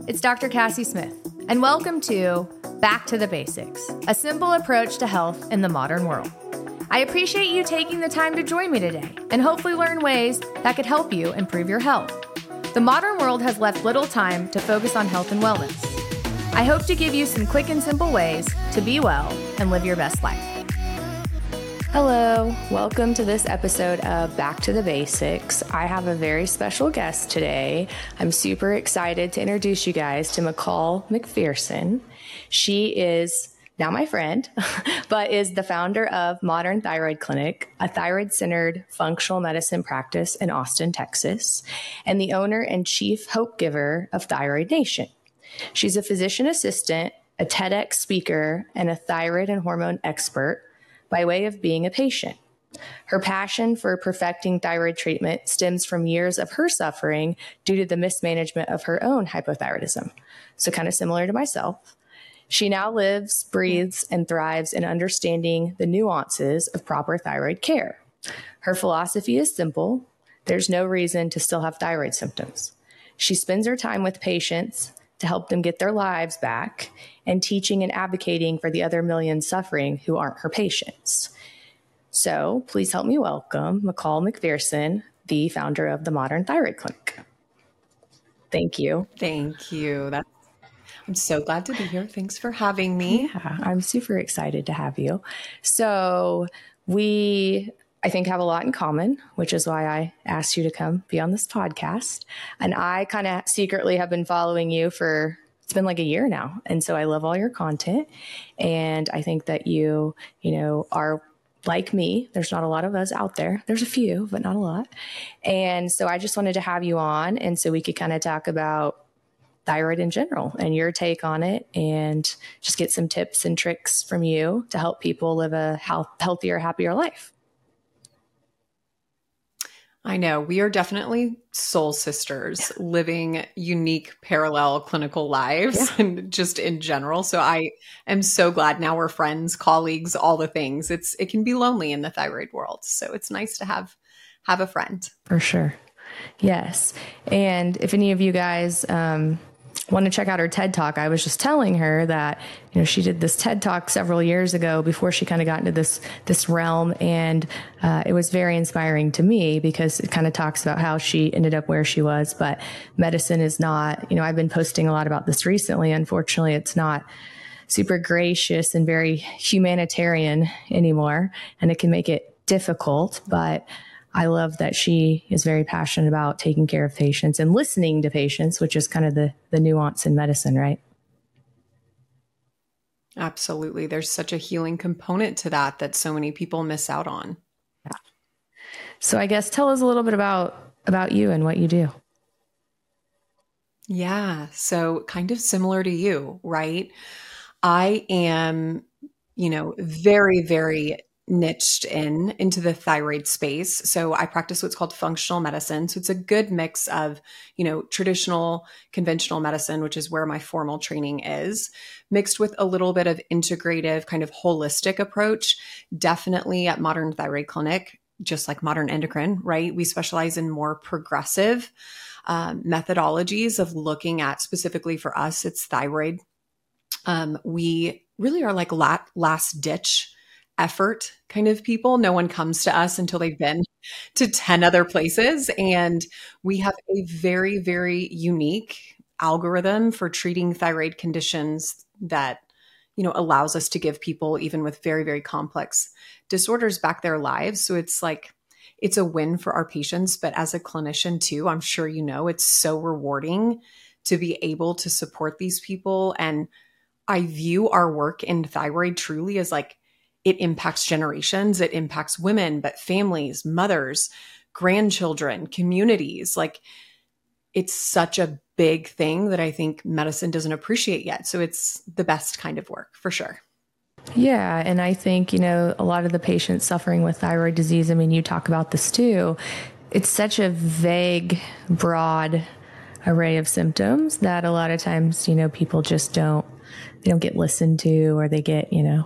it's Dr. Cassie Smith, and welcome to Back to the Basics, a simple approach to health in the modern world. I appreciate you taking the time to join me today and hopefully learn ways that could help you improve your health. The modern world has left little time to focus on health and wellness. I hope to give you some quick and simple ways to be well and live your best life. Hello, welcome to this episode of Back to the Basics. I have a very special guest today. I'm super excited to introduce you guys to McCall McPherson. She is now my friend, but is the founder of Modern Thyroid Clinic, a thyroid-centered functional medicine practice in Austin, Texas, and the owner and chief hope giver of Thyroid Nation. She's a physician assistant, a TEDx speaker, and a thyroid and hormone expert by way of being a patient. Her passion for perfecting thyroid treatment stems from years of her suffering due to the mismanagement of her own hypothyroidism. So kind of similar to myself. She now lives, breathes, and thrives in understanding the nuances of proper thyroid care. Her philosophy is simple. There's no reason to still have thyroid symptoms. She spends her time with patients to help them get their lives back and teaching and advocating for the other millions suffering who aren't her patients. So please help me welcome McCall McPherson, the founder of the Modern Thyroid Clinic. Thank you. Thank you. I'm so glad to be here. Thanks for having me. Yeah, I'm super excited to have you. So I think, have a lot in common, which is why I asked you to come be on this podcast. And I kind of secretly have been following you it's been like a year now. And so I love all your content. And I think that you are like me. There's not a lot of us out there. There's a few, but not a lot. And so I just wanted to have you on. And so we could kind of talk about thyroid in general and your take on it and just get some tips and tricks from you to help people live a healthier, happier life. I know we are definitely soul sisters living unique parallel clinical lives and just in general. So I am so glad now we're friends, colleagues, all the things. It can be lonely in the thyroid world. So it's nice to have a friend. For sure. Yes. And if any of you guys, want to check out her TED Talk, I was just telling her that, she did this TED Talk several years ago before she kind of got into this realm. And it was very inspiring to me because it kind of talks about how she ended up where she was. But medicine is not, I've been posting a lot about this recently. Unfortunately, it's not super gracious and very humanitarian anymore. And it can make it difficult. But I love that she is very passionate about taking care of patients and listening to patients, which is kind of the nuance in medicine, right? Absolutely. There's such a healing component to that so many people miss out on. Yeah. So I guess tell us a little bit about you and what you do. Yeah. So kind of similar to you, right? I am, very, very niched into the thyroid space. So I practice what's called functional medicine. So it's a good mix of, traditional conventional medicine, which is where my formal training is, mixed with a little bit of integrative kind of holistic approach. Definitely at Modern Thyroid Clinic, just like Modern Endocrine, right? We specialize in more progressive methodologies of looking at, specifically for us, it's thyroid. We really are like last ditch effort kind of people. No one comes to us until they've been to 10 other places. And we have a very, very unique algorithm for treating thyroid conditions that, allows us to give people, even with very, very complex disorders, back their lives. So it's a win for our patients. But as a clinician too, I'm sure it's so rewarding to be able to support these people. And I view our work in thyroid truly as it impacts generations, it impacts women, but families, mothers, grandchildren, communities. It's such a big thing that I think medicine doesn't appreciate yet. So it's the best kind of work for sure. Yeah. And I think, a lot of the patients suffering with thyroid disease, you talk about this too. It's such a vague, broad array of symptoms that a lot of times, people just don't get listened to, or they get,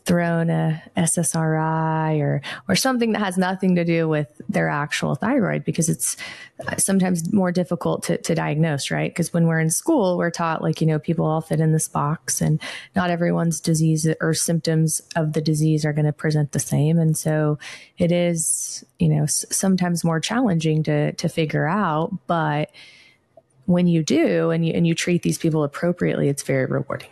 thrown a SSRI or something that has nothing to do with their actual thyroid, because it's sometimes more difficult to diagnose, right? Because when we're in school, we're taught like, people all fit in this box, and not everyone's disease or symptoms of the disease are going to present the same. And so it is, sometimes more challenging to figure out, but when you do, and you treat these people appropriately, it's very rewarding.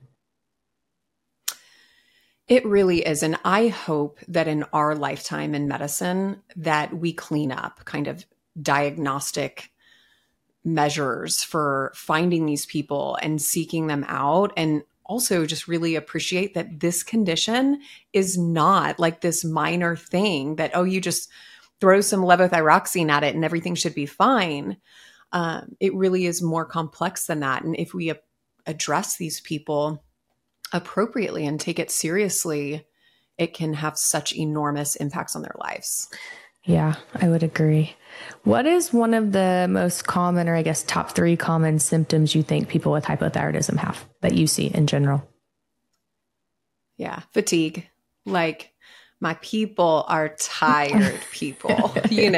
It really is. And I hope that in our lifetime in medicine that we clean up kind of diagnostic measures for finding these people and seeking them out, and also just really appreciate that this condition is not like this minor thing that, oh, you just throw some levothyroxine at it and everything should be fine. It really is more complex than that. And if we address these people appropriately and take it seriously, it can have such enormous impacts on their lives. Yeah, I would agree. What is one of the most common, or I guess top 3 common symptoms you think people with hypothyroidism have that you see in general? Yeah, fatigue. Like, my people are tired people,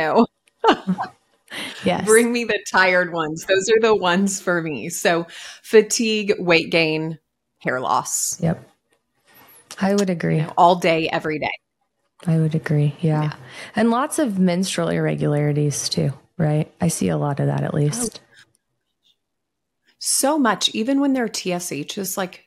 Yes. Bring me the tired ones. Those are the ones for me. So fatigue, weight gain, hair loss. Yep. I would agree. All day, every day. I would agree. Yeah. And lots of menstrual irregularities too, right? I see a lot of that, at least. So much, even when their TSH is like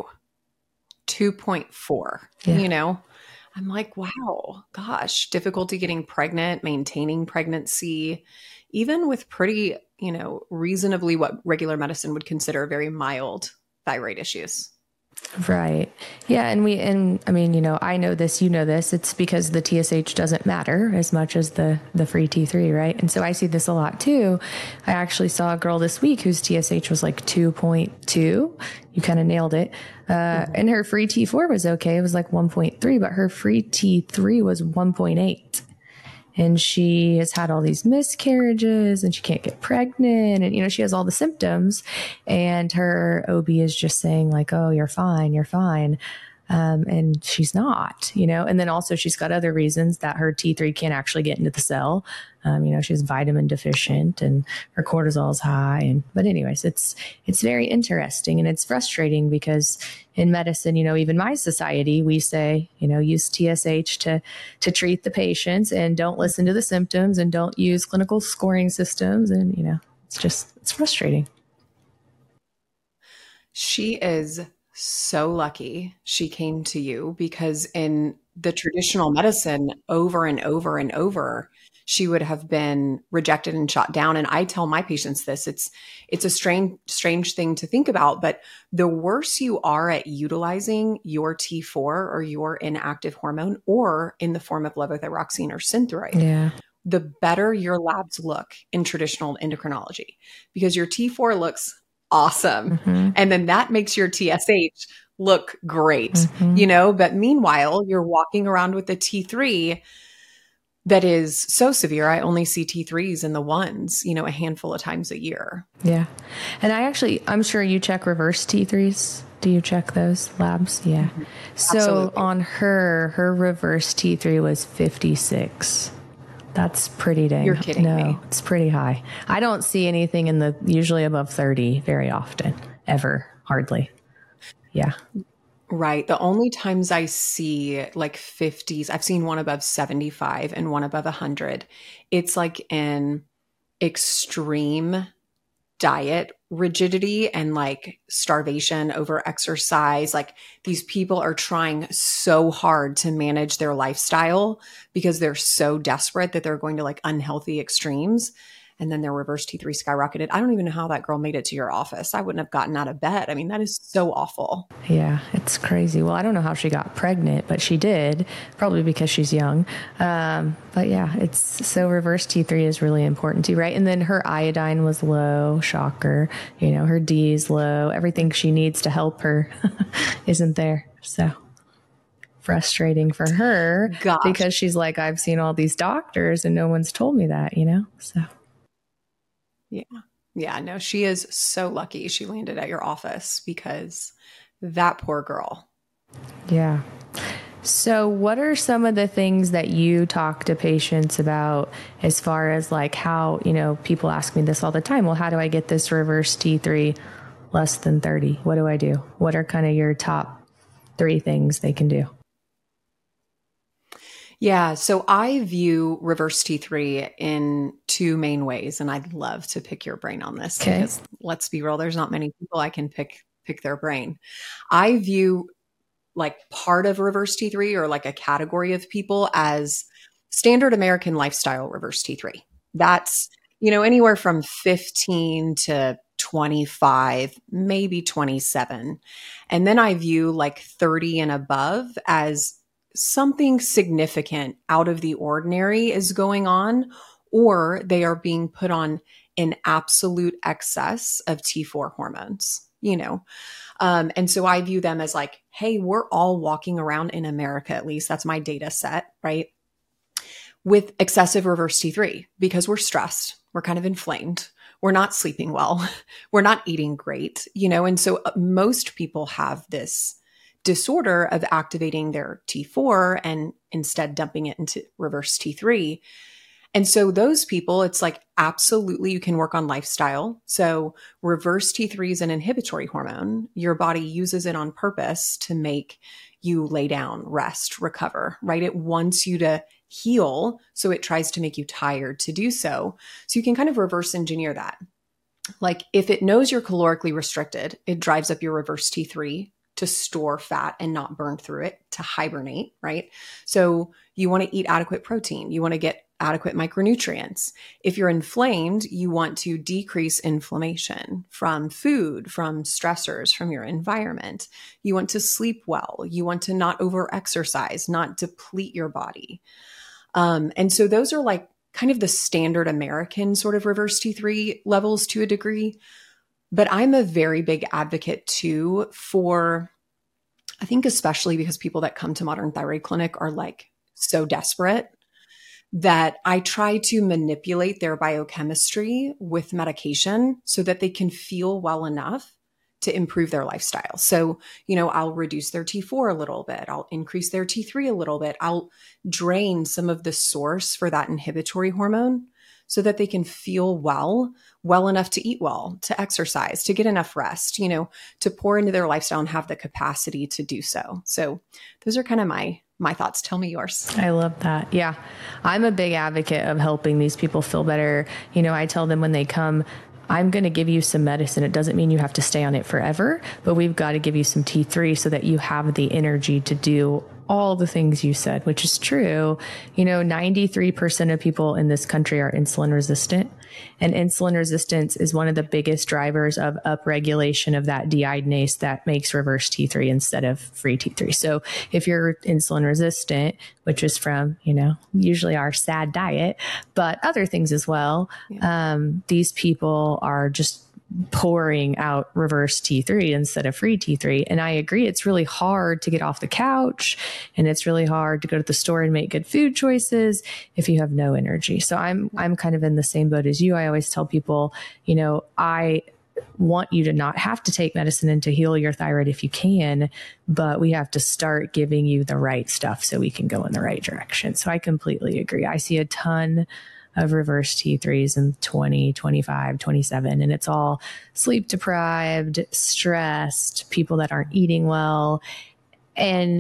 2.4, I'm like, wow, gosh, difficulty getting pregnant, maintaining pregnancy, even with pretty, reasonably what regular medicine would consider very mild thyroid issues. Right. Yeah. And I mean, I know this, it's because the TSH doesn't matter as much as the free T3, right? And so I see this a lot too. I actually saw a girl this week whose TSH was like 2.2. You kind of nailed it. And her free T4 was okay. It was like 1.3, but her free T3 was 1.8. And she has had all these miscarriages and she can't get pregnant. And, she has all the symptoms, and her OB is just saying like, oh, you're fine. You're fine. And she's not, and then also she's got other reasons that her T3 can't actually get into the cell. She's vitamin deficient and her cortisol is high. But anyways, it's very interesting, and it's frustrating because in medicine, even my society, we say, use TSH to treat the patients and don't listen to the symptoms and don't use clinical scoring systems. And, it's frustrating. She is so lucky she came to you, because in the traditional medicine, over and over and over, she would have been rejected and shot down. And I tell my patients this, it's a strange thing to think about, but the worse you are at utilizing your T4 or your inactive hormone, or in the form of levothyroxine or Synthroid, the better your labs look in traditional endocrinology, because your T4 looks awesome. Mm-hmm. And then that makes your TSH look great, mm-hmm. But meanwhile, you're walking around with a T3 that is so severe. I only see T3s in the ones, a handful of times a year. Yeah. And I'm sure you check reverse T3s. Do you check those labs? Yeah. Mm-hmm. So absolutely. On her reverse T3 was 56. That's pretty dang. You're kidding me. No, it's pretty high. I don't see anything usually above 30 very often, ever, hardly. Yeah. Right. The only times I see like 50s, I've seen one above 75 and one above 100. It's like an extreme diet rigidity and like starvation over exercise. Like, these people are trying so hard to manage their lifestyle because they're so desperate that they're going to like unhealthy extremes. And then their reverse T3 skyrocketed. I don't even know how that girl made it to your office. I wouldn't have gotten out of bed. I mean, that is so awful. Yeah, it's crazy. Well, I don't know how she got pregnant, but she did, probably because she's young. But yeah, so reverse T3 is really important too, right? And then her iodine was low, shocker. Her D is low. Everything she needs to help her isn't there. So frustrating for her. Gosh. Because she's like, I've seen all these doctors and no one's told me that, so. Yeah, no, she is so lucky she landed at your office, because that poor girl. Yeah. So what are some of the things that you talk to patients about as far as like how, people ask me this all the time. Well, how do I get this reverse T3 less than 30? What do I do? What are kind of your top 3 things they can do? Yeah, so I view reverse T3 in 2 main ways, and I'd love to pick your brain on this Okay. because let's be real, there's not many people I can pick their brain. I view like part of reverse T3 or like a category of people as standard American lifestyle reverse T3. That's, anywhere from 15 to 25, maybe 27. And then I view like 30 and above as something significant out of the ordinary is going on, or they are being put on an absolute excess of T4 hormones. And so I view them as like, hey, we're all walking around in America, at least that's my data set, right? With excessive reverse T3 because we're stressed, we're kind of inflamed, we're not sleeping well, we're not eating great, and so most people have this disorder of activating their T4 and instead dumping it into reverse T3. And so those people, it's like, absolutely, you can work on lifestyle. So reverse T3 is an inhibitory hormone. Your body uses it on purpose to make you lay down, rest, recover, right? It wants you to heal. So it tries to make you tired to do so. So you can kind of reverse engineer that. Like if it knows you're calorically restricted, it drives up your reverse T3 to store fat and not burn through it, to hibernate, right? So you want to eat adequate protein. You want to get adequate micronutrients. If you're inflamed, you want to decrease inflammation from food, from stressors, from your environment. You want to sleep well. You want to not over-exercise, not deplete your body. And so those are like kind of the standard American sort of reverse T3 levels to a degree. But I'm a very big advocate too for, I think especially because people that come to Modern Thyroid Clinic are like so desperate, that I try to manipulate their biochemistry with medication so that they can feel well enough to improve their lifestyle. So, I'll reduce their T4 a little bit. I'll increase their T3 a little bit. I'll drain some of the source for that inhibitory hormone so that they can feel well enough to eat well, to exercise, to get enough rest, to pour into their lifestyle and have the capacity to do so. So those are kind of my thoughts. Tell me yours. I love that. Yeah. I'm a big advocate of helping these people feel better. I tell them when they come, I'm going to give you some medicine. It doesn't mean you have to stay on it forever, but we've got to give you some T3 so that you have the energy to do all the things you said, which is true. 93% of people in this country are insulin resistant, and insulin resistance is one of the biggest drivers of upregulation of that deiodinase that makes reverse T3 instead of free T3. So if you're insulin resistant, which is from, usually our sad diet, but other things as well, these people are just pouring out reverse T3 instead of free T3. And I agree, it's really hard to get off the couch and it's really hard to go to the store and make good food choices if you have no energy. So I'm kind of in the same boat as you. I always tell people, I want you to not have to take medicine and to heal your thyroid if you can, but we have to start giving you the right stuff so we can go in the right direction. So I completely agree. I see a ton of reverse T3s in 20, 25, 27, and it's all sleep deprived, stressed, people that aren't eating well. And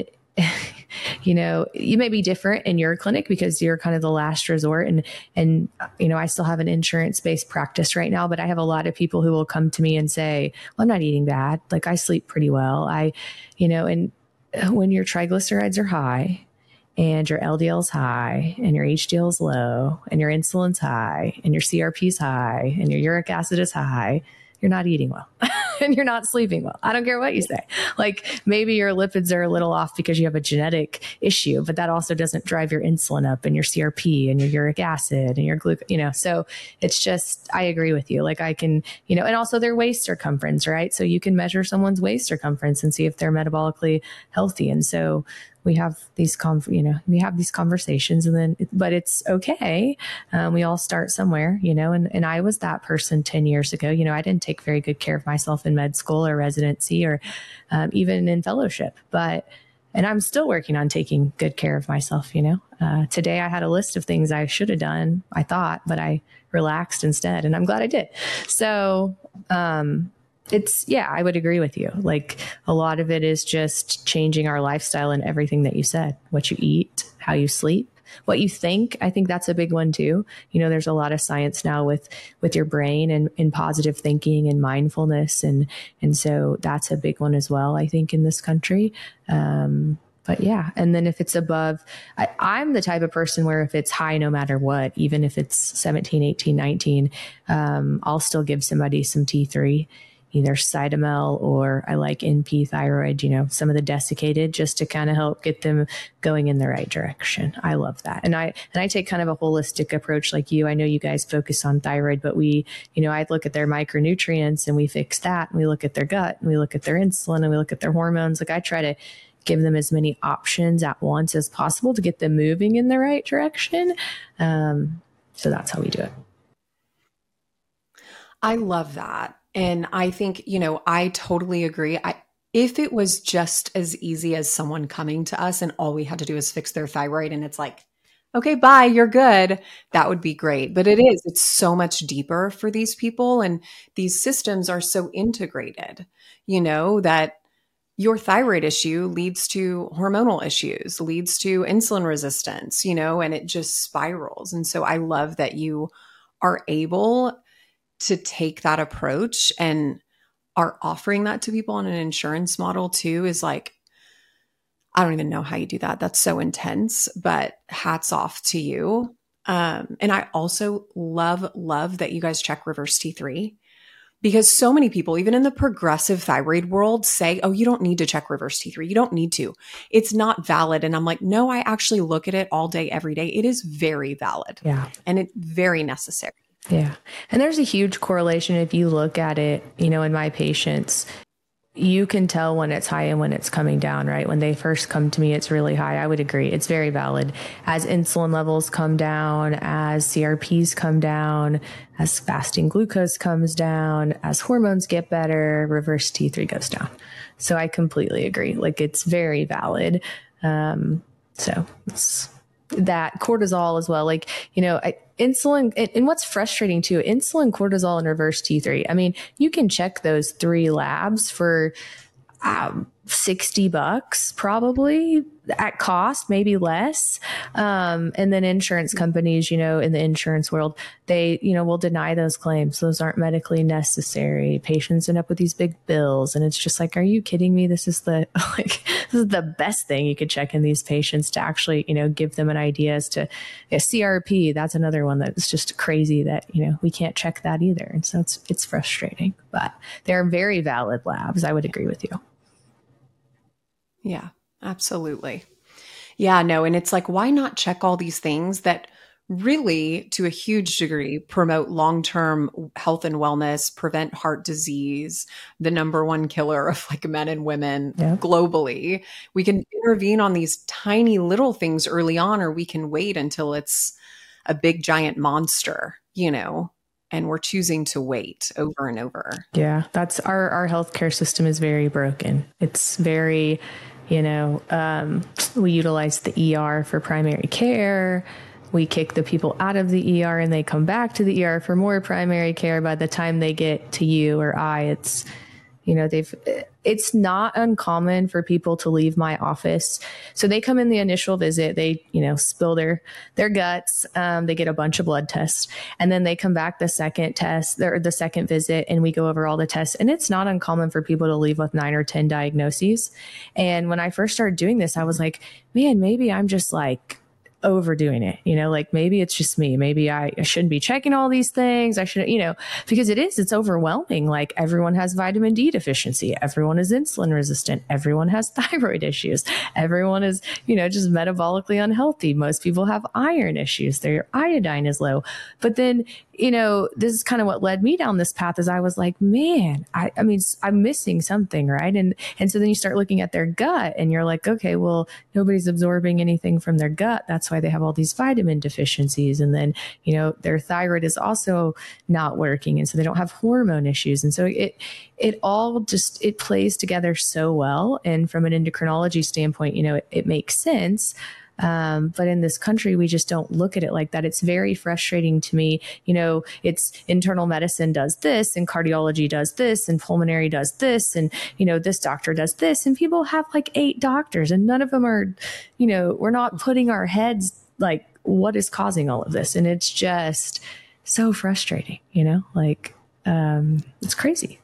you may be different in your clinic because you're kind of the last resort. And I still have an insurance-based practice right now, but I have a lot of people who will come to me and say, well, I'm not eating bad. Like I sleep pretty well. And when your triglycerides are high and your LDL is high and your HDL is low and your insulin's high and your CRP is high and your uric acid is high, you're not eating well and you're not sleeping well. I don't care what you say. Like maybe your lipids are a little off because you have a genetic issue, but that also doesn't drive your insulin up and your CRP and your uric acid and your glucose, so it's just, I agree with you. Like I can, and also their waist circumference, right? So you can measure someone's waist circumference and see if they're metabolically healthy. And so we have these conversations but it's okay. We all start somewhere, and I was that person 10 years ago. I didn't take very good care of myself in med school or residency or even in fellowship, but And I'm still working on taking good care of myself. Today I had a list of things I should have done, I thought, but I relaxed instead, and I'm glad I did. So, I would agree with you. Like, a lot of it is just changing our lifestyle and everything that you said, what you eat, how you sleep, what you think. I think that's a big one too. There's a lot of science now with your brain and positive thinking and mindfulness. And so that's a big one as well, I think, in this country. But yeah. And then if it's above, I'm the type of person where if it's high, no matter what, even if it's 17, 18, 19, I'll still give somebody some T3, either Cytomel or I like NP thyroid, some of the desiccated, just to kind of help get them going in the right direction. I love that. And I take kind of a holistic approach like you. I know you guys focus on thyroid, but I look at their micronutrients and we fix that. And we look at their gut and we look at their insulin and we look at their hormones. Like, I try to give them as many options at once as possible to get them moving in the right direction. So that's how we do it. I love that. And I think, I totally agree. If it was just as easy as someone coming to us and all we had to do is fix their thyroid and it's like, okay, bye, you're good, that would be great. But it's so much deeper for these people. And these systems are so integrated, that your thyroid issue leads to hormonal issues, leads to insulin resistance, and it just spirals. And so I love that you are able to take that approach and are offering that to people on an insurance model too. Is like, I don't even know how you do that. That's so intense, but hats off to you. And I also love that you guys check reverse T3, because so many people, even in the progressive thyroid world, say, oh, you don't need to check reverse T3. You don't need to. It's not valid. And I'm like, no, I actually look at it all day, every day. It is very valid. Yeah. And it's very necessary. Yeah. And there's a huge correlation if you look at it, in my patients, you can tell when it's high and when it's coming down, right? When they first come to me, it's really high. I would agree. It's very valid. As insulin levels come down, as CRPs come down, as fasting glucose comes down, as hormones get better, reverse T3 goes down. So I completely agree. Like, it's very valid. So it's that cortisol as well. Like, insulin, and what's frustrating too, insulin, cortisol, and reverse T3. I mean, you can check those 3 labs for $60 probably at cost, maybe less. And then insurance companies, in the insurance world, they, will deny those claims. Those aren't medically necessary. Patients end up with these big bills. And it's just like, are you kidding me? This is the best thing you could check in these patients to actually, give them an idea as to CRP. That's another one that's just crazy that, we can't check that either. And so it's frustrating, but they're very valid labs. I would agree with you. Yeah, absolutely. Yeah, no. And it's like, why not check all these things that really, to a huge degree, promote long-term health and wellness, prevent heart disease, the number one killer of like men and women globally. We can intervene on these tiny little things early on, or we can wait until it's a big giant monster, and we're choosing to wait over and over. Yeah, that's our healthcare system is very broken. It's very, we utilize the ER for primary care. We kick the people out of the ER and they come back to the ER for more primary care. By the time they get to you or it's, it's not uncommon for people to leave my office. So they come in the initial visit, they, spill their guts. They get a bunch of blood tests, and then they come back the second test or the second visit, and we go over all the tests. And it's not uncommon for people to leave with 9 or 10 diagnoses. And when I first started doing this, I was like, man, maybe I'm just like overdoing it, like maybe it's just me. Maybe I shouldn't be checking all these things. I should, because it's overwhelming. Like, everyone has vitamin D deficiency. Everyone is insulin resistant. Everyone has thyroid issues. Everyone is, just metabolically unhealthy. Most people have iron issues. Their iodine is low. But then, this is kind of what led me down this path, is I was like, man, I mean, I'm missing something, right? And so then you start looking at their gut and you're like, okay, well, nobody's absorbing anything from their gut. That's that's why they have all these vitamin deficiencies. And then, their thyroid is also not working. And so they don't have hormone issues. And so it all just, it plays together so well. And from an endocrinology standpoint, it makes sense. But in this country, we just don't look at it like that. It's very frustrating to me. It's internal medicine does this and cardiology does this and pulmonary does this. And, this doctor does this, and people have like 8 doctors and none of them are, we're not putting our heads like what is causing all of this. And it's just so frustrating, it's crazy.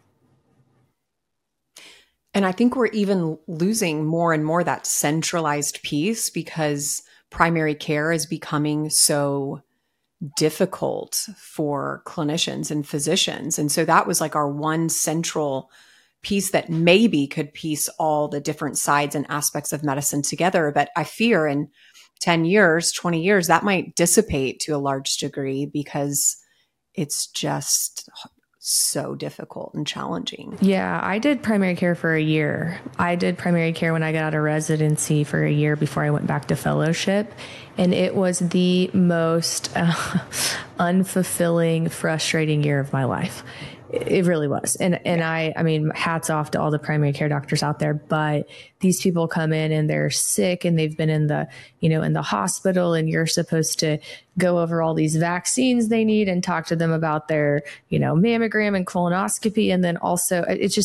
And I think we're even losing more and more that centralized piece because primary care is becoming so difficult for clinicians and physicians. And so that was like our one central piece that maybe could piece all the different sides and aspects of medicine together. But I fear in 10 years, 20 years, that might dissipate to a large degree because it's just so difficult and challenging. Yeah, I did primary care for a year. I did primary care when I got out of residency for a year before I went back to fellowship. And it was the most unfulfilling, frustrating year of my life. It really was. And I mean, hats off to all the primary care doctors out there, but these people come in and they're sick and they've been in the, in the hospital, and you're supposed to go over all these vaccines they need and talk to them about their, mammogram and colonoscopy. And then also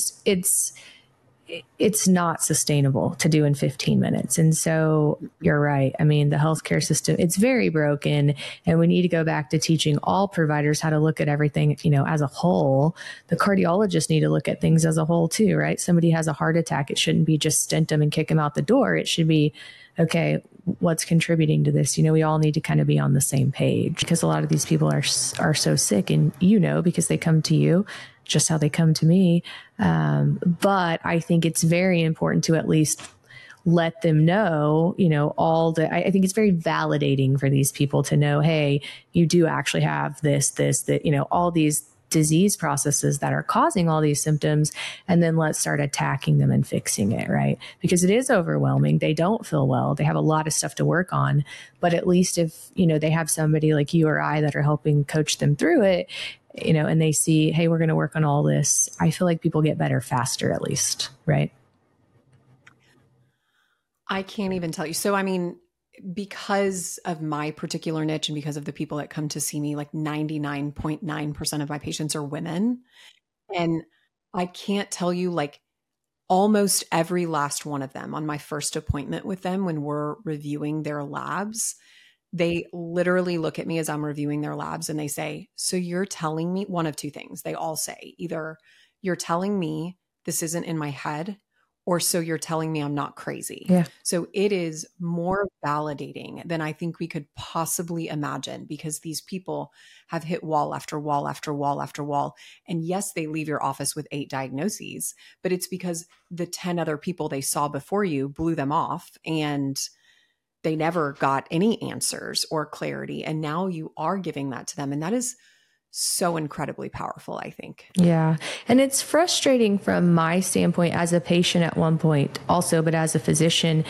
it's not sustainable to do in 15 minutes. And so you're right. I mean, the healthcare system, it's very broken, and we need to go back to teaching all providers how to look at everything, as a whole. The cardiologists need to look at things as a whole too, right? Somebody has a heart attack. It shouldn't be just stent them and kick them out the door. It should be, okay, what's contributing to this? We all need to kind of be on the same page, because a lot of these people are so sick, and because they come to you, just how they come to me. But I think it's very important to at least let them know, I think it's very validating for these people to know, hey, you do actually have that, all these disease processes that are causing all these symptoms, and then let's start attacking them and fixing it, right? Because it is overwhelming. They don't feel well. They have a lot of stuff to work on, but at least if, they have somebody like you or I that are helping coach them through it, and they see, hey, we're going to work on all this. I feel like people get better faster, at least, right? I can't even tell you. So, I mean, because of my particular niche and because of the people that come to see me, like 99.9% of my patients are women. And I can't tell you, like, almost every last one of them on my first appointment with them, when we're reviewing their labs, they literally look at me as I'm reviewing their labs and they say, so you're telling me one of two things. They all say either you're telling me this isn't in my head, or so you're telling me I'm not crazy. Yeah. So it is more validating than I think we could possibly imagine, because these people have hit wall after wall after wall after wall. And yes, they leave your office with 8 diagnoses, but it's because the 10 other people they saw before you blew them off, and they never got any answers or clarity. And now you are giving that to them. And that is so incredibly powerful, I think. Yeah. And it's frustrating from my standpoint as a patient at one point also, but as a physician,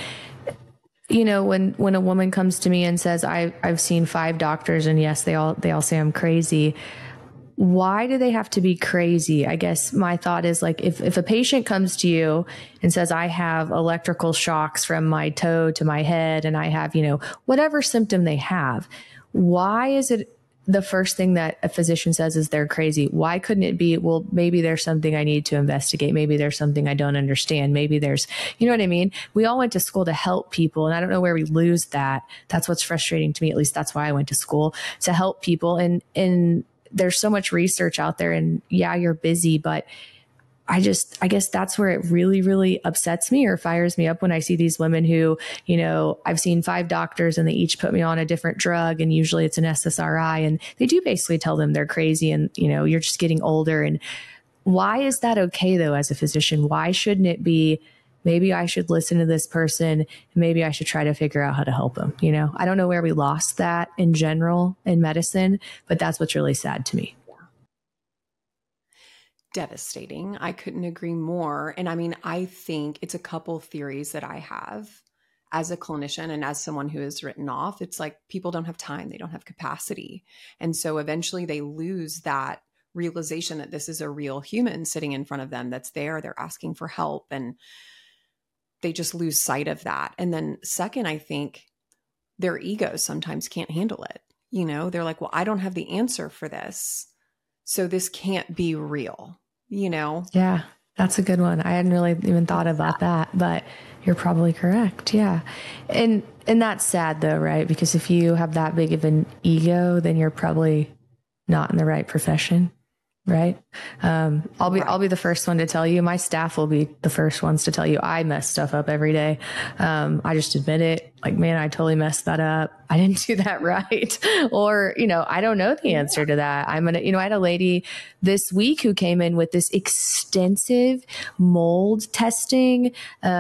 when a woman comes to me and says, I've seen 5 doctors, and yes, they all say I'm crazy. Why do they have to be crazy? I guess my thought is, like, if a patient comes to you and says, I have electrical shocks from my toe to my head, and I have, whatever symptom they have, why is it the first thing that a physician says is they're crazy? Why couldn't it be, well, maybe there's something I need to investigate. Maybe there's something I don't understand. Maybe there's, you know what I mean? We all went to school to help people, and I don't know where we lose that. That's what's frustrating to me. At least that's why I went to school, to help people. And there's so much research out there, and yeah, you're busy, but I guess that's where it really, really upsets me or fires me up when I see these women who, I've seen 5 doctors and they each put me on a different drug, and usually it's an SSRI, and they do basically tell them they're crazy and, you're just getting older. And why is that okay though, as a physician? Why shouldn't it be, maybe I should listen to this person, and maybe I should try to figure out how to help them? I don't know where we lost that in general in medicine, but that's what's really sad to me. Devastating. I couldn't agree more. And I mean, I think it's a couple theories that I have as a clinician and as someone who is written off, it's like people don't have time, they don't have capacity. And so eventually they lose that realization that this is a real human sitting in front of them that's there, they're asking for help, and they just lose sight of that. And then second, I think their egos sometimes can't handle it. You know, they're like, well, I don't have the answer for this, so this can't be real, you know? Yeah, that's a good one. I hadn't really even thought about that, but you're probably correct. Yeah. And that's sad though, right? Because if you have that big of an ego, then you're probably not in the right profession. Right. I'll be the first one to tell you, my staff will be the first ones to tell you I mess stuff up every day. I just admit it, like, man, I totally messed that up. I didn't do that right. Or, you know, I don't know the answer to that. I had a lady this week who came in with this extensive mold testing.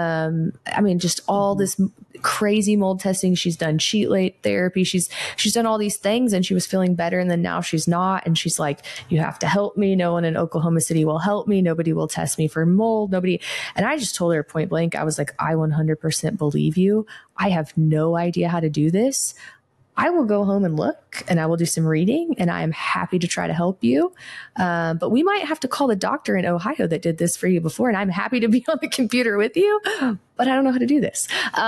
Just all this crazy mold testing. She's done sheet light therapy. She's done all these things, and she was feeling better. And then now she's not. And she's like, you have to help me. No one in Oklahoma City will help me. Nobody will test me for mold. Nobody. And I just told her point blank, I was like, I 100% believe you. I have no idea how to do this. I will go home and look, and I will do some reading, and I am happy to try to help you. But we might have to call the doctor in Ohio that did this for you before, and I'm happy to be on the computer with you, but I don't know how to do this.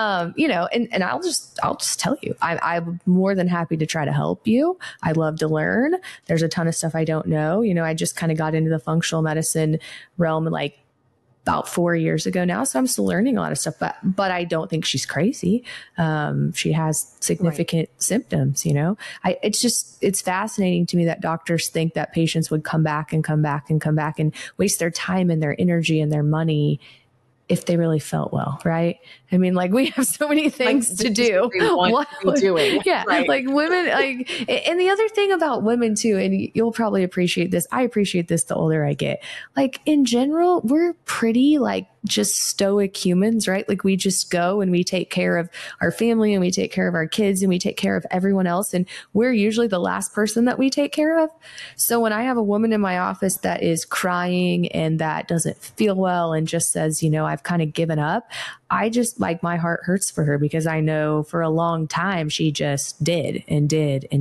And I'll just tell you, I'm more than happy to try to help you. I love to learn. There's a ton of stuff I don't know. You know, I just kind of got into the functional medicine realm like about 4 years ago now. So I'm still learning a lot of stuff, but I don't think she's crazy. She has significant symptoms, you know. It's fascinating to me that doctors think that patients would come back and come back and come back and waste their time and their energy and their money if they really felt well, right? I mean, like, we have so many things to do. What are we doing? Yeah, right. Like women, and the other thing about women too, and you'll probably appreciate this. I appreciate this the older I get. Like, in general, we're pretty like just stoic humans, right? Like, we just go and we take care of our family, and we take care of our kids, and we take care of everyone else. And we're usually the last person that we take care of. So when I have a woman in my office that is crying and that doesn't feel well and just says, you know, I've kind of given up, I just, like, my heart hurts for her, because I know for a long time she just did and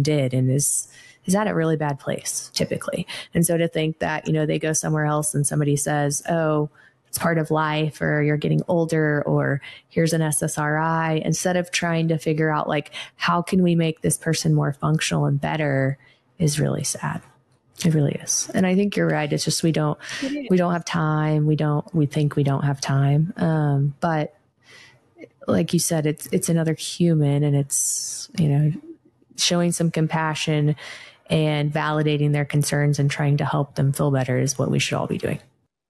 is at a really bad place typically. And so to think that, you know, they go somewhere else and somebody says, oh, it's part of life, or you're getting older, or here's an SSRI, instead of trying to figure out, like, how can we make this person more functional and better, is really sad. It really is. And I think you're right. It's just, we don't have time. We think we don't have time. But like you said, it's another human, and it's, you know, showing some compassion and validating their concerns and trying to help them feel better is what we should all be doing.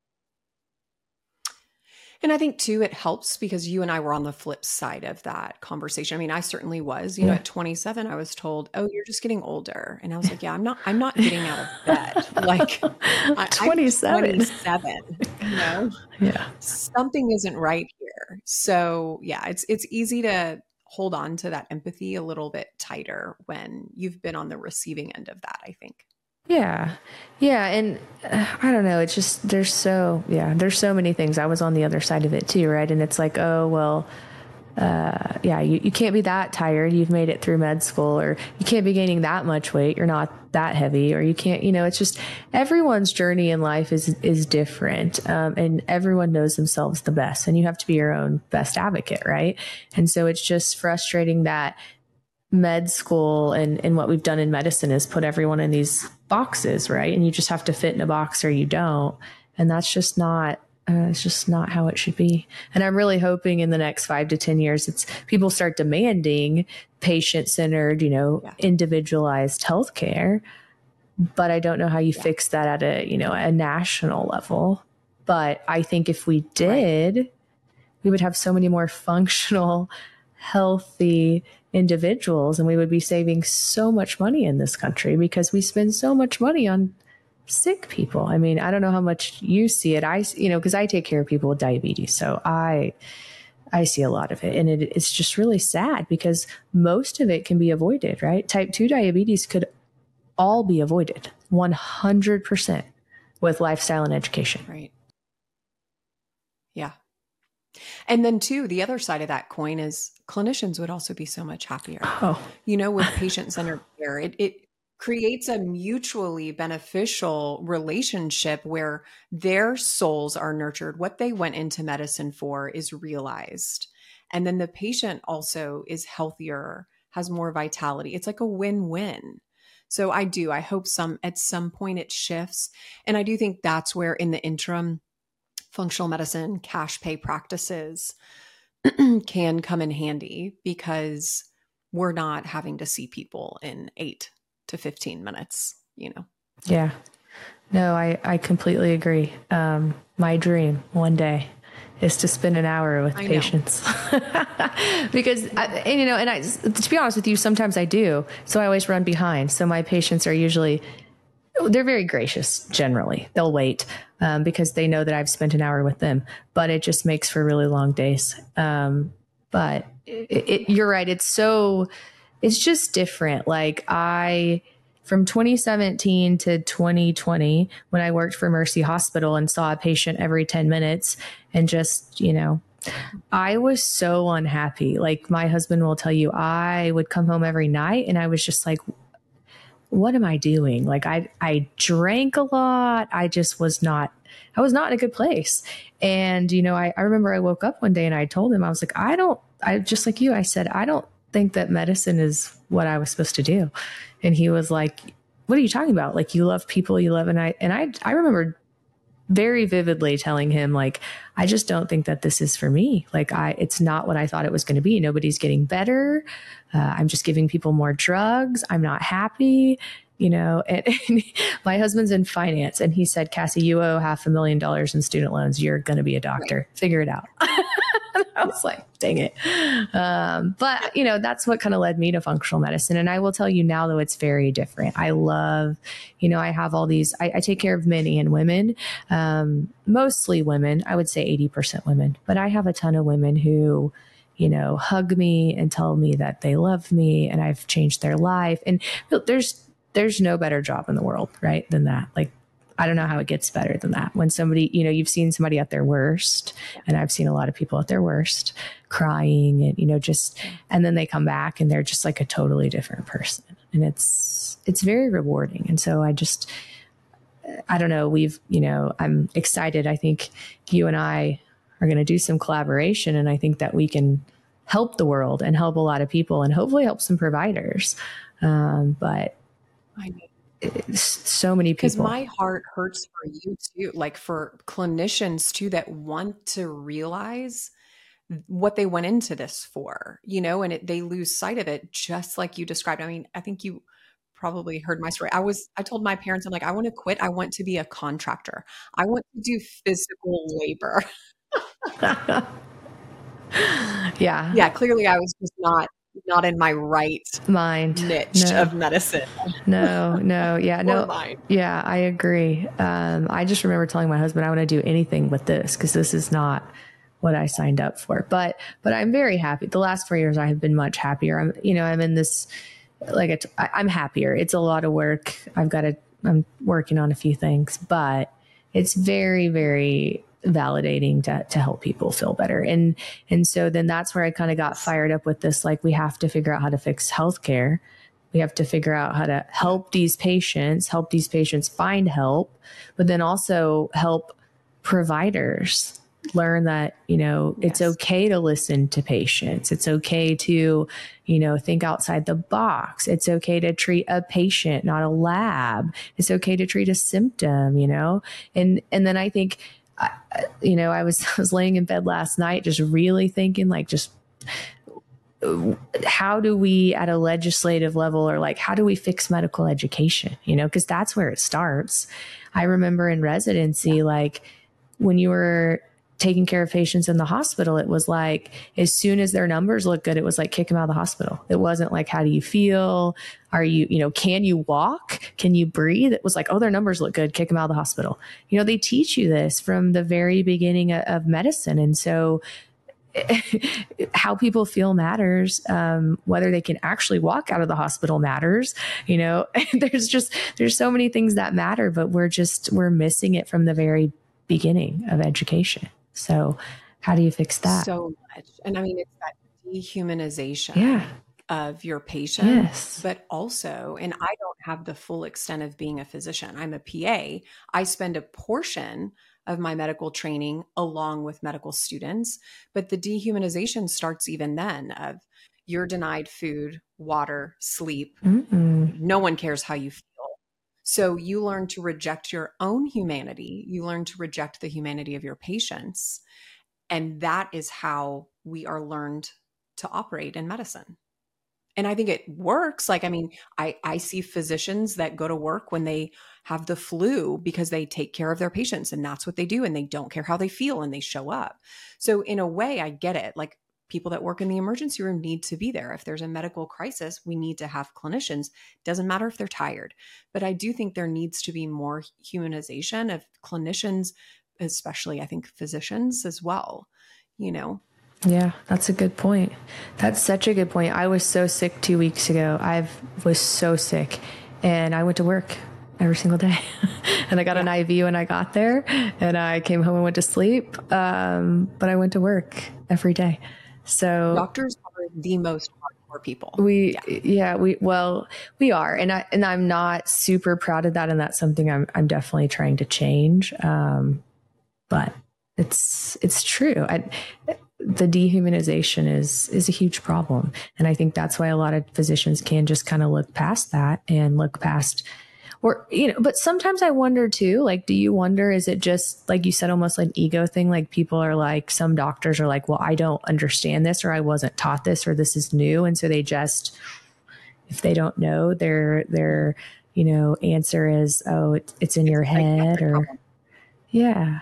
And I think too, it helps because you and I were on the flip side of that conversation. I mean, I certainly was, you know, at 27, I was told, oh, you're just getting older. And I was like, yeah, I'm not getting out of bed. Like, 27, I'm 27, you know, something isn't right here. So yeah, it's easy to hold on to that empathy a little bit tighter when you've been on the receiving end of that, I think. Yeah. And I don't know. It's just, there's so many things. I was on the other side of it too. Right. And it's like, oh, well, you can't be that tired. You've made it through med school, or you can't be gaining that much weight. You're not that heavy, or you can't, you know, it's just, everyone's journey in life is different. And everyone knows themselves the best, and you have to be your own best advocate. Right. And so it's just frustrating that med school and what we've done in medicine is put everyone in these boxes, right? And you just have to fit in a box or you don't. And that's just not, it's just not how it should be. And I'm really hoping in the next 5 to 10 years, people start demanding patient-centered, you know, individualized healthcare. But I don't know how you fix that at a national level. But I think if we did, we would have so many more functional, healthy individuals, and we would be saving so much money in this country, because we spend so much money on sick people. I mean, I don't know how much you see it. Because I take care of people with diabetes, so I see a lot of it, and it's just really sad, because most of it can be avoided, right? Type 2 diabetes could all be avoided 100% with lifestyle and education. Right. Yeah. And then too, the other side of that coin is clinicians would also be so much happier. Oh, With patient-centered care, it creates a mutually beneficial relationship where their souls are nurtured. What they went into medicine for is realized. And then the patient also is healthier, has more vitality. It's like a win-win. So I hope at some point it shifts. And I do think that's where in the interim, functional medicine, cash pay practices can come in handy, because we're not having to see people in 8 to 15 minutes. yeah. No, I completely agree. My dream one day is to spend an hour with patients because to be honest with you, sometimes I do. So I always run behind. So my patients are usually, they're very gracious. Generally they'll wait, because they know that I've spent an hour with them, but it just makes for really long days. But you're right. It's just different. Like from 2017 to 2020, when I worked for Mercy Hospital and saw a patient every 10 minutes and just, I was so unhappy. Like my husband will tell you, I would come home every night and I was just like, what am I doing? Like I drank a lot. I was not in a good place. And, I remember I woke up one day and I told him, I was like, I just like you, I said, I don't think that medicine is what I was supposed to do. And he was like, what are you talking about? Like, you love people, you love, and I remember very vividly telling him, like, I just don't think that this is for me. Like, it's not what I thought it was going to be. Nobody's getting better. I'm just giving people more drugs. I'm not happy. And my husband's in finance, and he said, Cassie, you owe $500,000 in student loans. You're going to be a doctor. Right. Figure it out. I was like, dang it. But that's what kind of led me to functional medicine. And I will tell you now, though, it's very different. I love, I have all these, I take care of men and women, mostly women. I would say 80% women, but I have a ton of women who, hug me and tell me that they love me and I've changed their life. And there's no better job in the world, right, than that. Like, I don't know how it gets better than that. When somebody, you've seen somebody at their worst, and I've seen a lot of people at their worst crying and, and then they come back and they're just like a totally different person. And it's very rewarding. And so I don't know, I'm excited. I think you and I are going to do some collaboration, and I think that we can help the world and help a lot of people and hopefully help some providers. But I mean, so many people. Because my heart hurts for you too, like for clinicians too, that want to realize what they went into this for, and they lose sight of it, just like you described. I mean, I think you probably heard my story. I told my parents, I'm like, I want to quit. I want to be a contractor. I want to do physical labor. Yeah. Yeah. Clearly I was just not in my right mind niche of medicine. No. Yeah. No. Mind. Yeah, I agree. I just remember telling my husband, I want to do anything with this, because this is not what I signed up for. But I'm very happy. The last 4 years I have been much happier. I'm in this, I'm happier. It's a lot of work. I'm working on a few things, but it's very, very validating to help people feel better. And so then that's where I kind of got fired up with this. Like, we have to figure out how to fix healthcare. We have to figure out how to help these patients find help, but then also help providers learn that, it's okay to listen to patients. It's okay to, think outside the box. It's okay to treat a patient, not a lab. It's okay to treat a symptom, and then I think, I was laying in bed last night, just really thinking, like, just how do we at a legislative level, or like, how do we fix medical education? Because that's where it starts. I remember in residency, like when you were taking care of patients in the hospital, it was like, as soon as their numbers looked good, it was like, kick them out of the hospital. It wasn't like, how do you feel? Are you, can you walk? Can you breathe? It was like, oh, their numbers look good, kick them out of the hospital. They teach you this from the very beginning of medicine. And so how people feel matters. Whether they can actually walk out of the hospital matters. There's so many things that matter, but we're missing it from the very beginning of education. So How do you fix that? So much. And I mean, it's that dehumanization Yeah. of your patient, Yes. but also, and I don't have the full extent of being a physician. I'm a PA. I spend a portion of my medical training along with medical students, but the dehumanization starts even then of you're denied food, water, sleep. Mm-mm. No one cares how you feel. So you learn to reject your own humanity. You learn to reject the humanity of your patients. And that is how we are learned to operate in medicine. And I think it works. Like, I mean, I see physicians that go to work when they have the flu because they take care of their patients and that's what they do. And they don't care how they feel and they show up. So in a way, I get it. Like people that work in the emergency room need to be there. If there's a medical crisis, we need to have clinicians. Doesn't matter if they're tired. But I do think there needs to be more humanization of clinicians, especially I think physicians as well, you know? Yeah, that's a good point. That's such a good point. I was so sick 2 weeks ago. I was so sick and I went to work every single day and I got an IV when I got there and I came home and went to sleep. But I went to work every day. So doctors are the most hardcore people. We are. And I'm not super proud of that. And that's something I'm definitely trying to change. But it's true. The dehumanization is a huge problem. And I think that's why a lot of physicians can just kind of look past that and look past, or, but sometimes I wonder too, like, do you wonder, is it just like you said, almost like an ego thing? Like people are like, some doctors are like, well, I don't understand this, or I wasn't taught this, or this is new. And so they just, if they don't know, their answer is, oh, it's in your head, or yeah.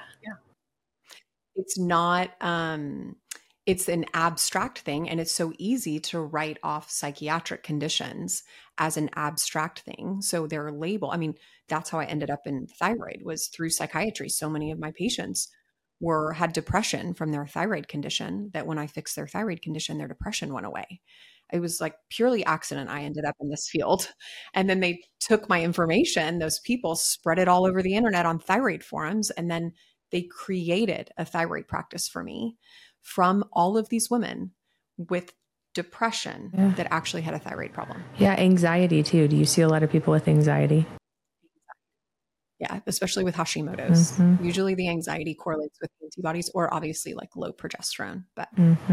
It's not, it's an abstract thing. And it's so easy to write off psychiatric conditions as an abstract thing. So they're labeled. I mean, that's how I ended up in thyroid, was through psychiatry. So many of my patients had depression from their thyroid condition, that when I fixed their thyroid condition, their depression went away. It was like purely accident. I ended up in this field. And then they took my information, those people spread it all over the internet on thyroid forums. And then they created a thyroid practice for me from all of these women with depression that actually had a thyroid problem. Yeah, anxiety too. Do you see a lot of people with anxiety? Yeah, especially with Hashimoto's. Mm-hmm. Usually the anxiety correlates with antibodies, or obviously like low progesterone. But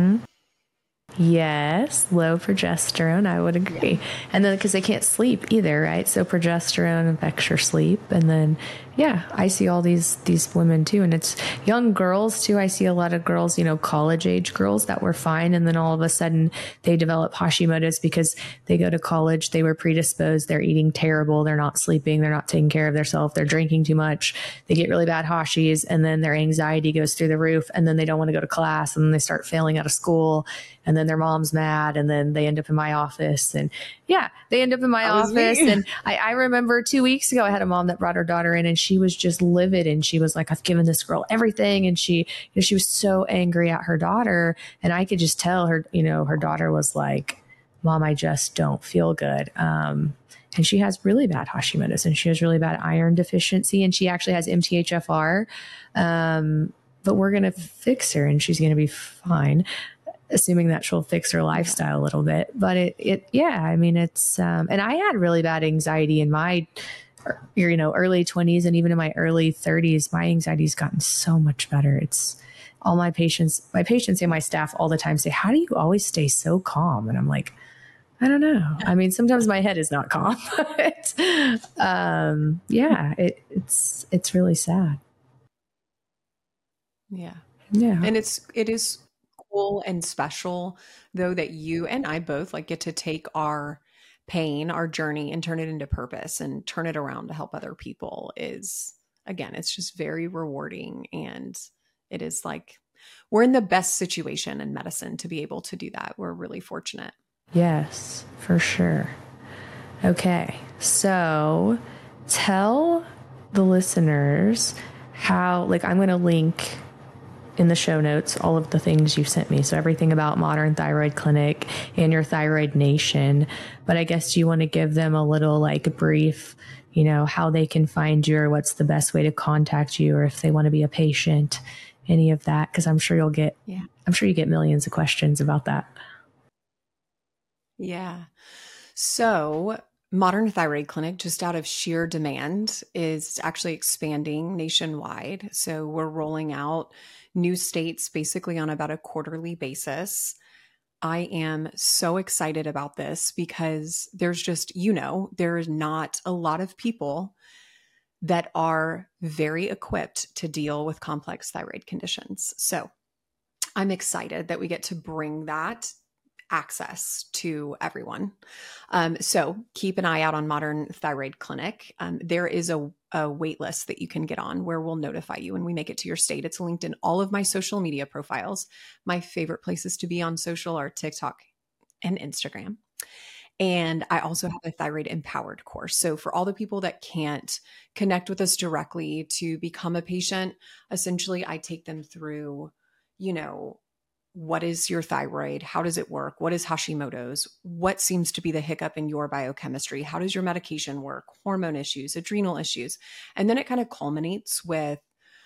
yes, low progesterone, I would agree. Yeah. And then because they can't sleep either, right? So progesterone affects your sleep. And then, yeah, I see all these women too. And it's young girls too. I see a lot of girls, college age girls that were fine. And then all of a sudden they develop Hashimoto's because they go to college, they were predisposed, they're eating terrible, they're not sleeping, they're not taking care of themselves, they're drinking too much, they get really bad Hashis, and then their anxiety goes through the roof, and then they don't want to go to class, and then they start failing out of school. And then their mom's mad, and then they end up in my office. And yeah, they end up in my office. And I remember 2 weeks ago, I had a mom that brought her daughter in, and she was just livid. And she was like, I've given this girl everything. And she was so angry at her daughter. And I could just tell her, her daughter was like, Mom, I just don't feel good. And she has really bad Hashimoto's, and she has really bad iron deficiency, and she actually has MTHFR. But we're going to fix her, and she's going to be fine, assuming that she'll fix her lifestyle a little bit. But it's, and I had really bad anxiety in my, early 20s, and even in my early 30s. My anxiety's gotten so much better. It's all my patients and my staff all the time say, how do you always stay so calm? And I'm like, I don't know. I mean, sometimes my head is not calm, but, it's really sad. Yeah. Yeah. And it is cool and special, though, that you and I both get to take our pain, our journey, and turn it into purpose and turn it around to help other people. Is, again, it's just very rewarding. And it is like, we're in the best situation in medicine to be able to do that. We're really fortunate. Yes, for sure. Okay. So tell the listeners how, I'm going to link in the show notes all of the things you've sent me. So everything about Modern Thyroid Clinic and your Thyroid Nation. But I guess you want to give them a little brief, how they can find you, or what's the best way to contact you, or if they want to be a patient, any of that? Because I'm sure you get millions of questions about that. Yeah. So Modern Thyroid Clinic, just out of sheer demand, is actually expanding nationwide. So we're rolling out new states basically on about a quarterly basis. I am so excited about this because there's just, there's not a lot of people that are very equipped to deal with complex thyroid conditions. So I'm excited that we get to bring that access to everyone. So keep an eye out on Modern Thyroid Clinic. There is a wait list that you can get on where we'll notify you when we make it to your state. It's linked in all of my social media profiles. My favorite places to be on social are TikTok and Instagram. And I also have a Thyroid Empowered course. So for all the people that can't connect with us directly to become a patient, essentially I take them through, what is your thyroid? How does it work? What is Hashimoto's? What seems to be the hiccup in your biochemistry? How does your medication work? Hormone issues, adrenal issues. And then it kind of culminates with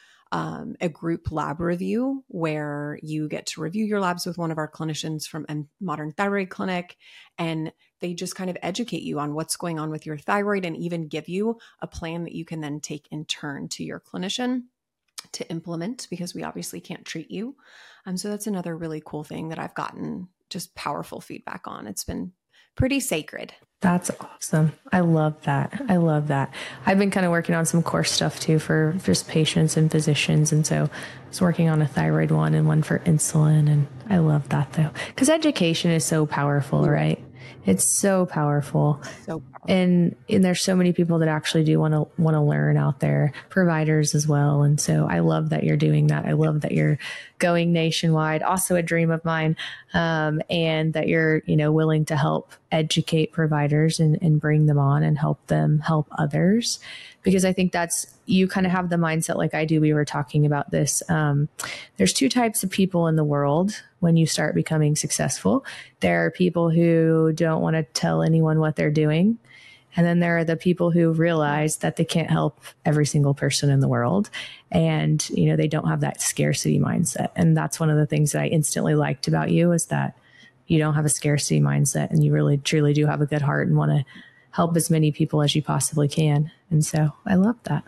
a group lab review where you get to review your labs with one of our clinicians from Modern Thyroid Clinic. And they just kind of educate you on what's going on with your thyroid and even give you a plan that you can then take in turn to your clinician to implement, because we obviously can't treat you. So that's another really cool thing that I've gotten just powerful feedback on. It's been pretty sacred. That's awesome. I love that. I've been kind of working on some course stuff too for just patients and physicians. And so I was working on a thyroid one and one for insulin. And I love that though, because education is so powerful, right? It's so powerful. And there's so many people that actually do want to learn out there, providers as well. And so I love that you're doing that. I love that you're going nationwide, also a dream of mine. And that you're, willing to help educate providers and bring them on and help them help others. Because I think you kind of have the mindset like I do. We were talking about this. There's two types of people in the world when you start becoming successful. There are people who don't want to tell anyone what they're doing. And then there are the people who realize that they can't help every single person in the world. And, they don't have that scarcity mindset. And that's one of the things that I instantly liked about you is that you don't have a scarcity mindset and you really, truly do have a good heart and want to help as many people as you possibly can. And so I love that.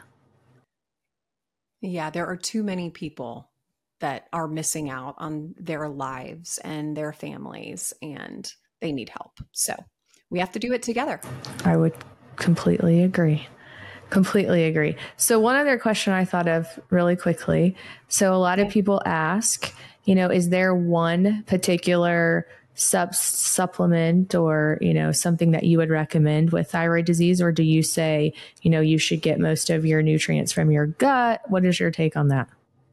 Yeah, there are too many people that are missing out on their lives and their families, and they need help. So we have to do it together. I would completely agree. So one other question I thought of really quickly. So a lot of people ask, is there one particular supplement or, something that you would recommend with thyroid disease? Or do you say, you should get most of your nutrients from your gut? What is your take on that?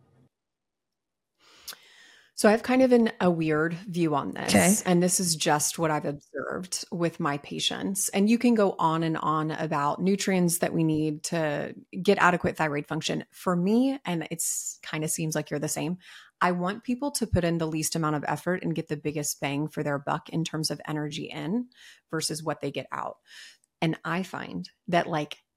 So I have kind of a weird view on this. Okay. And this is just what I've observed with my patients. And you can go on and on about nutrients that we need to get adequate thyroid function. For me, and it's kind of seems like you're the same, I want people to put in the least amount of effort and get the biggest bang for their buck in terms of energy in versus what they get out. And I find that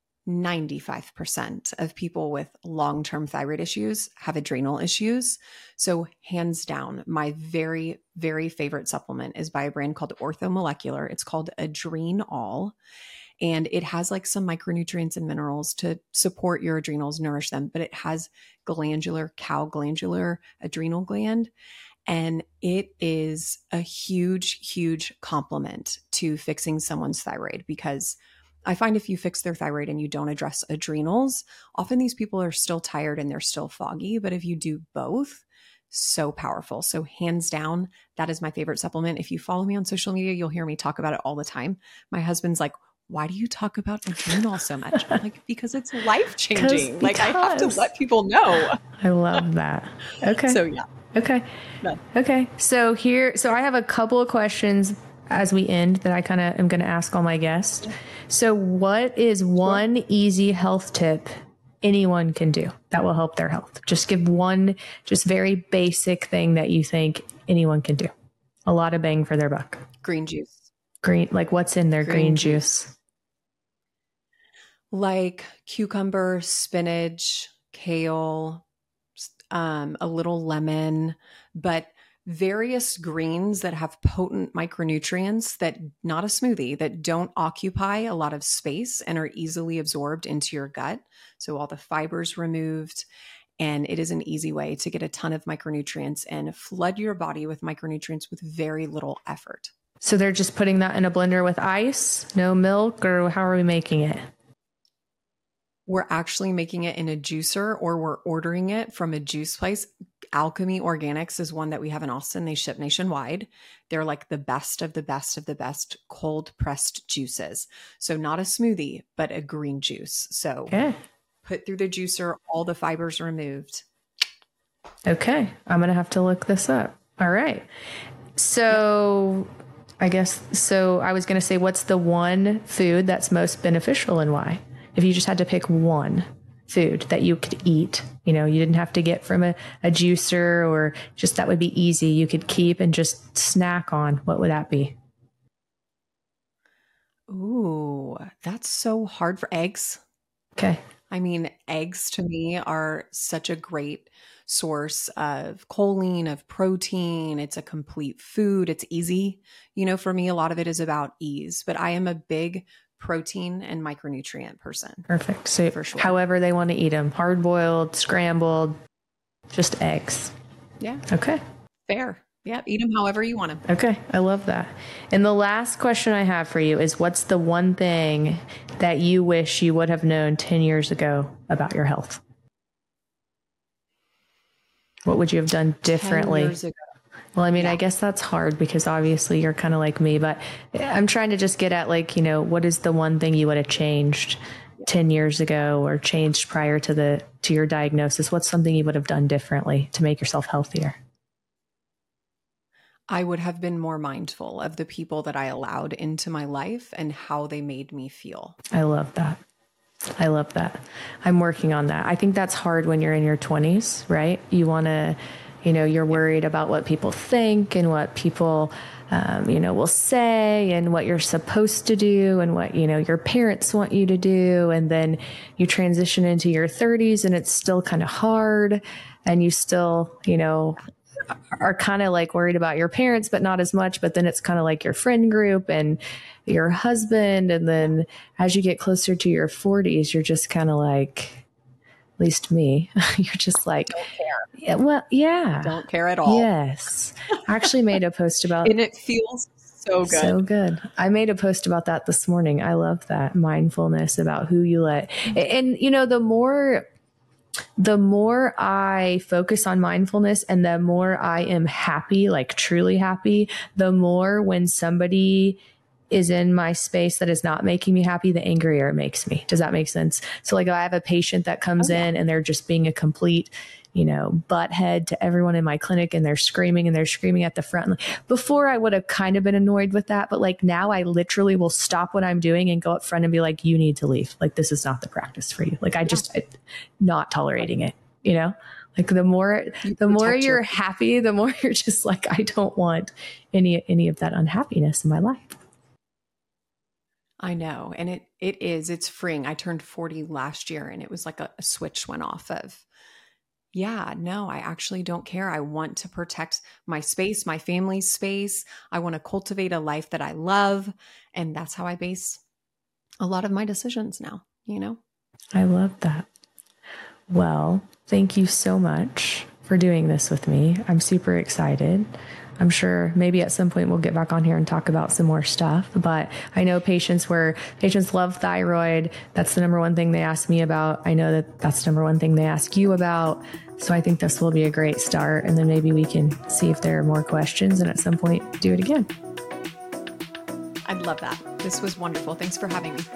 95% of people with long-term thyroid issues have adrenal issues. So hands down, my very, very favorite supplement is by a brand called Orthomolecular. It's called Adrenol. And it has some micronutrients and minerals to support your adrenals, nourish them, but it has cow glandular adrenal gland. And it is a huge, huge complement to fixing someone's thyroid, because I find if you fix their thyroid and you don't address adrenals, often these people are still tired and they're still foggy. But if you do both, so powerful. So hands down, that is my favorite supplement. If you follow me on social media, you'll hear me talk about it all the time. My husband's like, why do you talk about adrenal so much? I'm like, because it's life-changing. I have to let people know. I love that. Okay. So yeah. Okay. No. Okay. So I have a couple of questions as we end that I kind of am going to ask all my guests. So what is one easy health tip anyone can do that will help their health? Just give one just very basic thing that you think anyone can do. A lot of bang for their buck. Green juice. What's in their green juice? Like cucumber, spinach, kale, a little lemon, but various greens that have potent micronutrients that, not a smoothie, that don't occupy a lot of space and are easily absorbed into your gut. So all the fibers removed. And it is an easy way to get a ton of micronutrients and flood your body with micronutrients with very little effort. So they're just putting that in a blender with ice, no milk, or how are we making it? We're actually making it in a juicer, or we're ordering it from a juice place. Alchemy Organics is one that we have in Austin. They ship nationwide. They're like the best of the best of the best cold pressed juices. So not a smoothie, but a green juice. So put through the juicer, all the fibers removed. Okay. I'm going to have to look this up. All right. So I was going to say, what's the one food that's most beneficial and why? If you just had to pick one food that you could eat, you didn't have to get from a juicer, or just that would be easy, you could keep and just snack on, what would that be? Ooh, that's so hard. For eggs. Okay. I mean, eggs to me are such a great source of choline, of protein. It's a complete food. It's easy. For me, a lot of it is about ease, but I am a big protein and micronutrient person. Perfect. So for sure. However they want to eat them, hard boiled, scrambled, just eggs. Yeah. Okay. Fair. Yeah. Eat them however you want them. Okay. I love that. And the last question I have for you is, what's the one thing that you wish you would have known 10 years ago about your health? What would you have done differently? 10 years ago. Well, I mean, I guess that's hard because obviously you're kind of like me, but I'm trying to just get at what is the one thing you would have changed 10 years ago or changed prior to your diagnosis? What's something you would have done differently to make yourself healthier? I would have been more mindful of the people that I allowed into my life and how they made me feel. I love that. I'm working on that. I think that's hard when you're in your 20s, right? You want to, you're worried about what people think and what people, will say and what you're supposed to do and what, your parents want you to do. And then you transition into your 30s and it's still kind of hard, and you still, are kind of like worried about your parents, but not as much. But then it's kind of like your friend group and your husband. And then as you get closer to your 40s, you're just kind of like, at least me, you're just like, don't care. Yeah, well, yeah. Don't care at all. Yes. I actually made a post about and it feels so good. So good. I made a post about that this morning. I love that mindfulness about who you let. And the more I focus on mindfulness and the more I am happy, like truly happy, the more when somebody is in my space that is not making me happy, the angrier it makes me. Does that make sense? So like I have a patient that comes in and they're just being a complete, butthead to everyone in my clinic, and they're screaming at the front. Before I would have kind of been annoyed with that, but like now I literally will stop what I'm doing and go up front and be like, you need to leave. Like, this is not the practice for you. Like I'm not tolerating it, like the more you're happy, the more you're just like, I don't want any of that unhappiness in my life. I know. And it's freeing. I turned 40 last year and it was like a switch went off of, I actually don't care. I want to protect my space, my family's space. I want to cultivate a life that I love. And that's how I base a lot of my decisions now, I love that. Well, thank you so much for doing this with me. I'm super excited. I'm sure maybe at some point we'll get back on here and talk about some more stuff, but I know patients love thyroid. That's the number one thing they ask me about. I know that's the number one thing they ask you about. So I think this will be a great start. And then maybe we can see if there are more questions and at some point do it again. I'd love that. This was wonderful. Thanks for having me.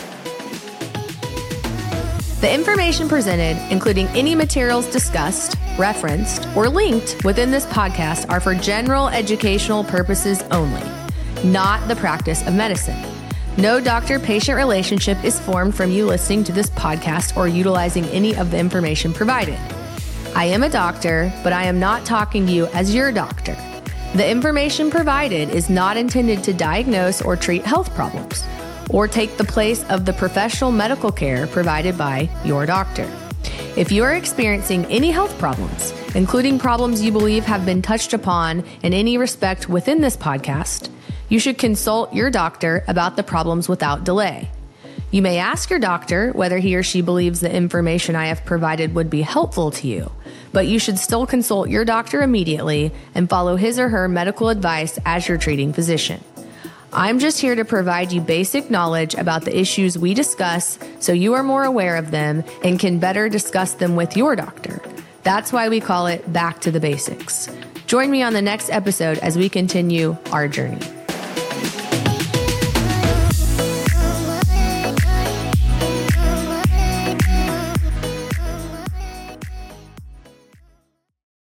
The information presented, including any materials discussed, referenced, or linked within this podcast, are for general educational purposes only, not the practice of medicine. No doctor-patient relationship is formed from you listening to this podcast or utilizing any of the information provided. I am a doctor, but I am not talking to you as your doctor. The information provided is not intended to diagnose or treat health problems, or take the place of the professional medical care provided by your doctor. If you are experiencing any health problems, including problems you believe have been touched upon in any respect within this podcast, you should consult your doctor about the problems without delay. You may ask your doctor whether he or she believes the information I have provided would be helpful to you, but you should still consult your doctor immediately and follow his or her medical advice as your treating physician. I'm just here to provide you basic knowledge about the issues we discuss so you are more aware of them and can better discuss them with your doctor. That's why we call it Back to the Basics. Join me on the next episode as we continue our journey.